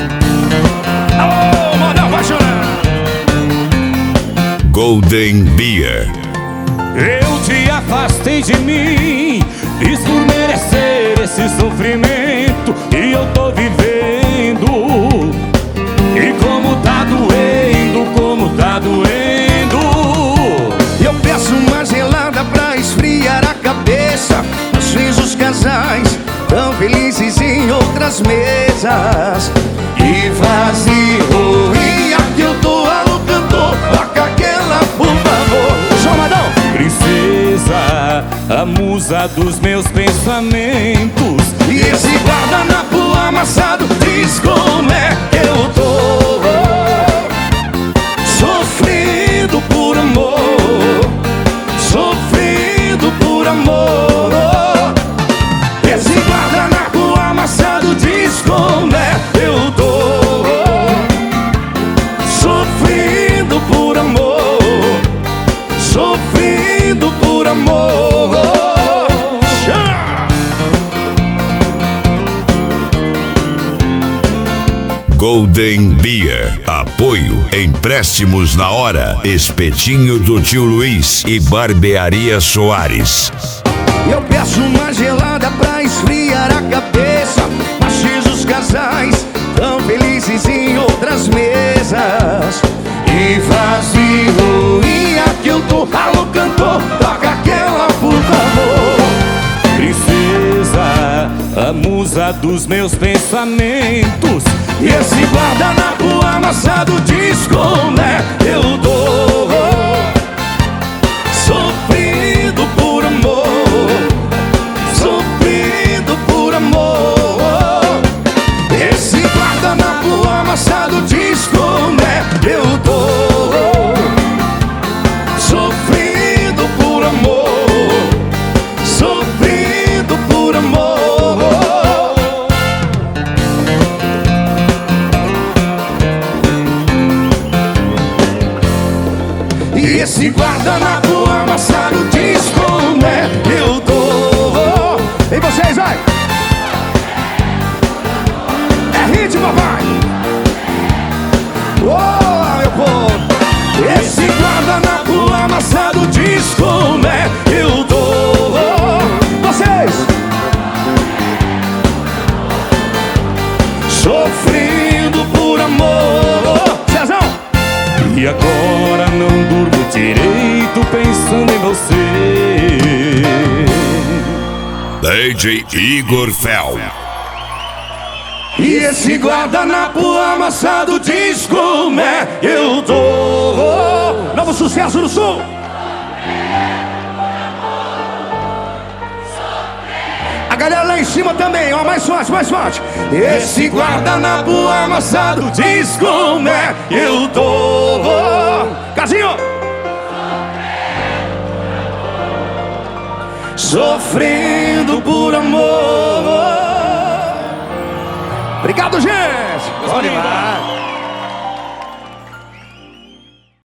Oh, mano, vai chorar. Golden Beer. Eu te afastei de mim, fiz por merecer esse sofrimento e eu tô vivendo. E como tá doendo, como tá doendo. Eu peço uma gelada pra esfriar a cabeça. Às vezes os casais tão felizes em outras mesas. E vazio, e aqui eu tô alô cantor. Toca aquela, por favor. João Madão. Princesa, a musa dos meus pensamentos. E esse guardanapo amassado diz como é que eu tô. Sofrendo por amor, sofrendo por amor. Esse guardanapo amassado diz como é que eu tô. Sofrendo por amor, sofrendo por amor. Golden Beer. Apoio Empréstimos na Hora, Espetinho do Tio Luiz e Barbearia Soares. Eu peço uma gelada pra esfriar a cabeça. Mas os casais tão felizes em outras mesas. E vazio, e aqui eu tô. Alô cantor, toca aquela, por favor. Princesa, a musa dos meus pensamentos. E esse guardanapo amassado diz como é que eu tô. Sofrendo por amor, sofrendo por amor. Esse guardanapo amassado diz como é que eu tô. Sofrendo por amor, sofrendo por amor. E esse guardanapo amassado diz como é que eu tô. E vocês, vai! É ritmo, papai! Oh, meu povo! Esse guardanapo amassado diz como é que eu tô. Vocês! Sofrendo por amor. Cezão! E agora não durmo direito pensando em você. DJ Igor Fel. E esse guardanapo amassado diz como é que eu tô. Novo sucesso do Sul. A galera lá em cima também, ó, mais forte, mais forte. Esse guardanapo amassado diz como é que eu tô. Casinho. Sofrendo por amor. Obrigado, gente. Bom demais.